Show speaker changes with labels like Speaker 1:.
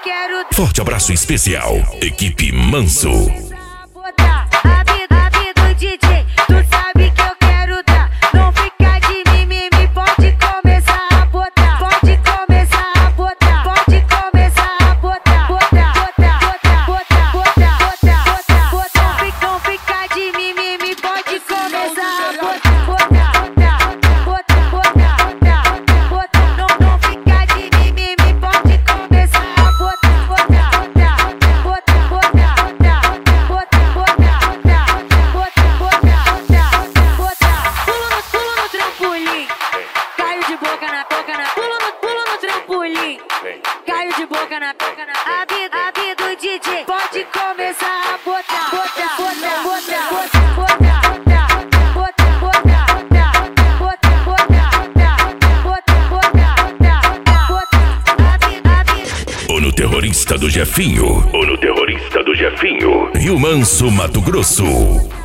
Speaker 1: quero.
Speaker 2: Forte abraço especial, equipe Manso.
Speaker 1: A vida do DJ, tu sabe que eu quero dar. Não fica de mimimi, pode começar a botar. Pode começar a botar. Pode começar a botar. Não fica de mimimi, pode começar a botar. Não fica de mimimi, pode começar a botar. Pula no trampolim, caiu de boca na pula no trampolim, caiu de boca na a vida do DJ, pode começar a botar.
Speaker 2: O no terrorista do Jefinho. Rio Manso, Mato Grosso.